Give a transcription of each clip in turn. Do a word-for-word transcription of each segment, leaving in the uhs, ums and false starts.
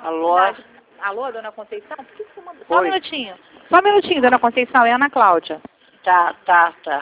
Alô? Alô, dona Conceição? Por que você mandou? Só um minutinho. Só um minutinho, dona Conceição. É a Ana Cláudia. Tá, tá, tá.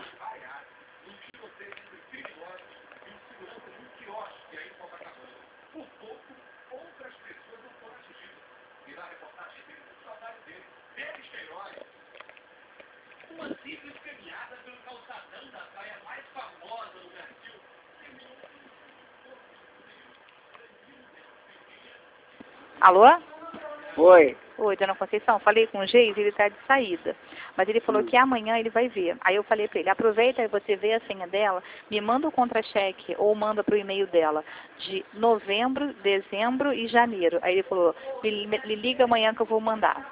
Alô? Oi. Oi, dona Conceição, falei com o Geis, ele está de saída. Mas ele falou Hum. que amanhã ele vai ver. Aí eu falei para ele, aproveita e você vê a senha dela, me manda o contra-cheque ou manda para o e-mail dela de novembro, dezembro e janeiro. Aí ele falou, me, me liga amanhã que eu vou mandar.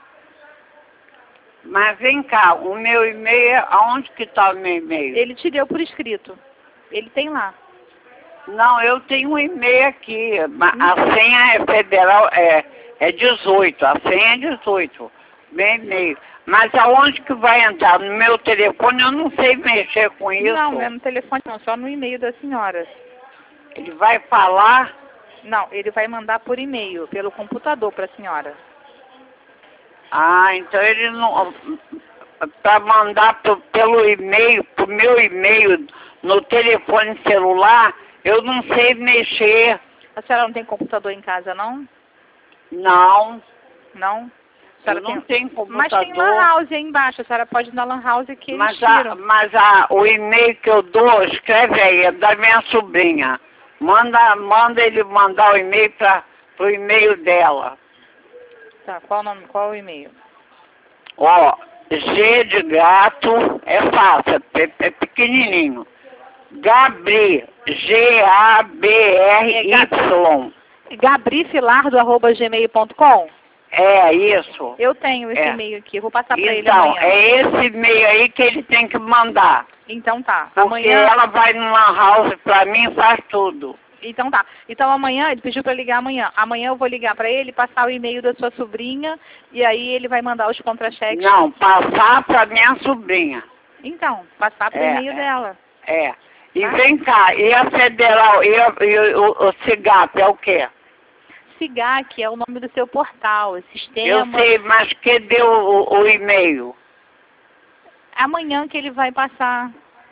Mas vem cá, o meu e-mail, aonde que tá o meu e-mail? Ele te deu por escrito. Ele tem lá. Não, eu tenho um e-mail aqui. A senha é federal, é, é dezoito. A senha é dezoito. Meu e-mail. Mas aonde que vai entrar? No meu telefone eu não sei mexer com isso. Não, não é no telefone não, só no e-mail da senhora. Ele vai falar? Não, ele vai mandar por e-mail, pelo computador para a senhora. Ah, então ele não... Para mandar pro, pelo e-mail, pro meu e-mail, no telefone celular, eu não sei mexer. A senhora não tem computador em casa, não? Não. Não? A Eu não tem... tenho computador. Mas tem lan house aí embaixo, a senhora pode ir na lan house que eles mas tiram. a, mas a, o e-mail que eu dou, escreve aí, é da minha sobrinha. Manda, manda ele mandar o e-mail para o e-mail dela. Tá, qual o nome, qual o e-mail? Ó, G de gato, é fácil, é, é pequenininho. Gabri, G A B R Y. gabrifilardo arroba gmail ponto com? É, isso. Eu tenho esse é. e-mail aqui, eu vou passar para ele Então, amanhã. é esse e-mail aí que ele tem que mandar. Então tá. Porque Amanhã... ela vai numa house pra mim e faz tudo. Então tá. Então amanhã, ele pediu para ligar amanhã. Amanhã eu vou ligar para ele, passar o e-mail da sua sobrinha e aí ele vai mandar os contra-cheques. Não, passar pra minha sobrinha. Então, passar pro É, e-mail é. dela. É. E Tá? vem cá, e a federal, e, a, e o, o CIGAP é o quê? SIGAC é o nome do seu portal, é sistema. Eu sei, mas que deu o, o e-mail? Amanhã que ele vai passar.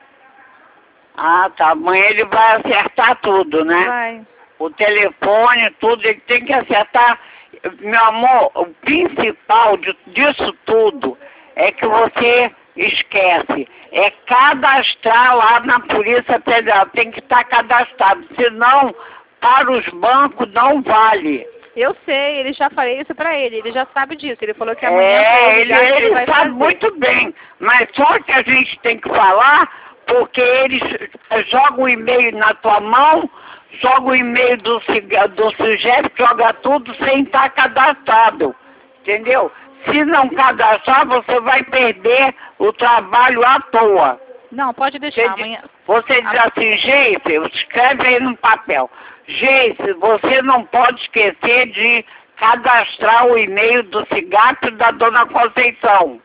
Ah, tá. Amanhã ele vai acertar tudo, né? Vai. O telefone, tudo, ele tem que acertar. Meu amor, o principal de, disso tudo é que você esquece. É cadastrar lá na Polícia Federal. Tem que estar cadastrado. Senão, para os bancos não vale. Eu sei, ele já falei isso pra ele, ele já sabe disso. Ele falou que amanhã É, ele, ele, ele vai sabe fazer. muito bem. Mas só que a gente tem que falar, porque eles jogam o e-mail na tua mão, jogam o e-mail do, do sujeito, joga tudo sem estar cadastrado. Entendeu? Se não cadastrar, você vai perder o trabalho à toa. Não, pode deixar, Você, amanhã... você diz assim, Geice, escreve aí no papel. Geice, você não pode esquecer de cadastrar o e-mail do CIGAP da dona Conceição.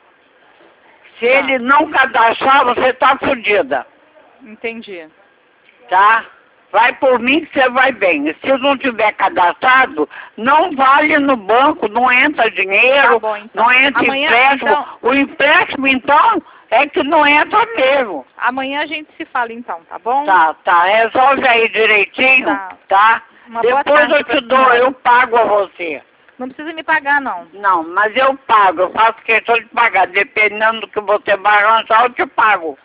Se Tá. ele não cadastrar, você tá fodida. Entendi. Tá? Vai por mim que você vai bem. Se não tiver cadastrado, não vale no banco, não entra dinheiro, Tá bom, então. não entra Amanhã, empréstimo. então- O empréstimo, então, é que não entra mesmo. Amanhã a gente se fala então, tá bom? Tá, tá. Resolve aí direitinho, Tá. tá? Uma boa Depois tarde eu te pra dou, senhora. eu pago a você. Não precisa me pagar, não. Não, mas eu pago, eu faço questão de pagar. Dependendo do que você vai arranjar, eu te pago.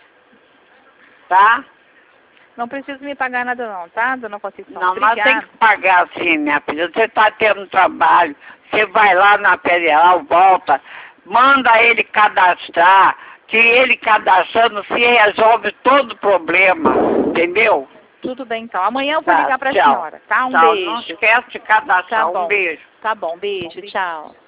Tá? Não precisa me pagar nada não, tá, dona Conceição? Não, mas Obrigada. tem que pagar sim, minha filha. Você está tendo trabalho, você vai lá na federal, volta, manda ele cadastrar, que ele cadastrando se resolve todo o problema, entendeu? Tudo bem, então. Amanhã eu vou Tá, ligar pra tchau. senhora, tá? Um Tchau. beijo. Não esquece de cadastrar. Tá bom. Um beijo. Tá bom, beijo, tchau.